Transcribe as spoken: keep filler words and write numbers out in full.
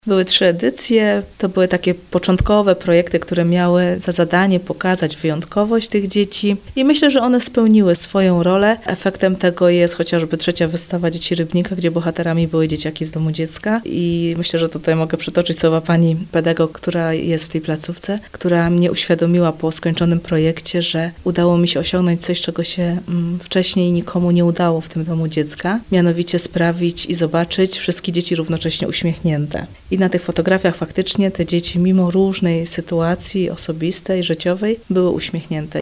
Były trzy edycje, to były takie początkowe projekty, które miały za zadanie pokazać wyjątkowość tych dzieci i myślę, że one spełniły swoją rolę. Efektem tego jest chociażby trzecia wystawa Dzieci Rybnika, gdzie bohaterami były dzieciaki z Domu Dziecka i myślę, że tutaj mogę przytoczyć słowa pani pedagog, która jest w tej placówce, która mnie uświadomiła po skończonym projekcie, że udało mi się osiągnąć coś, czego się mm, wcześniej nikomu nie udało w tym Domu Dziecka, mianowicie sprawić i zobaczyć wszystkie dzieci równocześnie uśmiechnięte. I na tych fotografiach faktycznie te dzieci, mimo różnej sytuacji osobistej, życiowej, były uśmiechnięte.